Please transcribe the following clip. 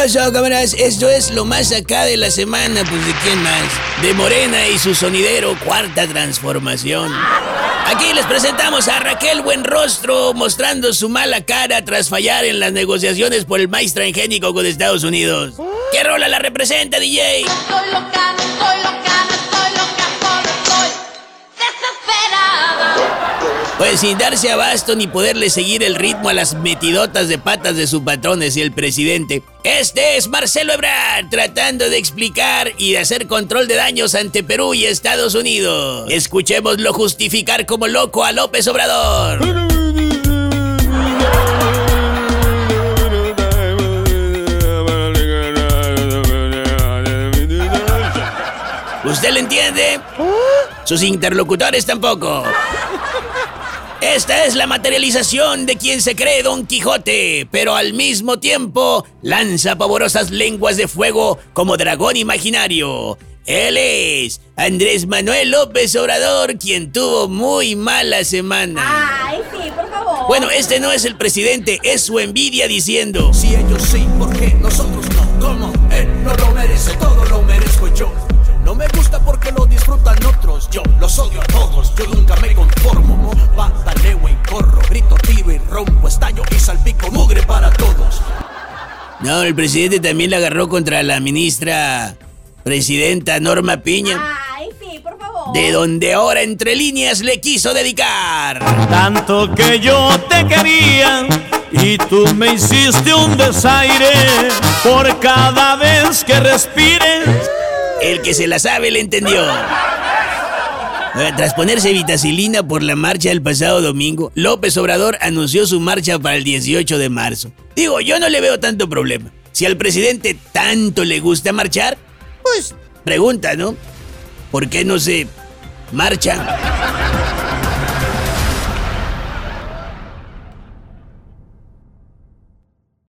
pasó, camaradas? Esto es lo más acá de la semana, pues ¿de quién más? De Morena y su sonidero Cuarta Transformación. Aquí les presentamos a Raquel Buenrostro mostrando su mala cara tras fallar en las negociaciones por el maíz transgénico con Estados Unidos. ¿Qué rola la representa, DJ? Estoy loca, estoy desesperada. Pues sin darse abasto ni poderle seguir el ritmo a las metidotas de patas de su patrón, es el presidente. Este es Marcelo Ebrard, tratando de explicar y de hacer control de daños ante Perú y Estados Unidos. Escuchémoslo justificar como loco a López Obrador. ¿Usted le entiende? Sus interlocutores tampoco. Esta es la materialización de quien se cree Don Quijote, pero al mismo tiempo lanza pavorosas lenguas de fuego como dragón imaginario. Él es Andrés Manuel López Obrador, quien tuvo muy mala semana. Ay, sí, por favor. Bueno, este no es el presidente, es su envidia diciendo: Si ellos sí, ¿por qué nosotros no? ¿Cómo? Él no lo merece, todo lo merezco yo. No me gusta porque lo disfrutan otros. Yo los odio a todos, yo nunca me conformo. Pataleo y corro, grito, tiro y rompo, estallo y salpico mugre para todos. No, el presidente también la agarró contra la ministra presidenta Norma Piña, Ay, sí, por favor. de donde ahora entre líneas le quiso dedicar. Tanto que yo te quería y tú me hiciste un desaire por cada vez que respires. El que se la sabe le entendió. Tras ponerse vitacilina por la marcha del pasado domingo, López Obrador anunció su marcha para el 18 de marzo. Digo, yo no le veo tanto problema. Si al presidente tanto le gusta marchar, pues pregunta, ¿no? ¿Por qué no se marcha?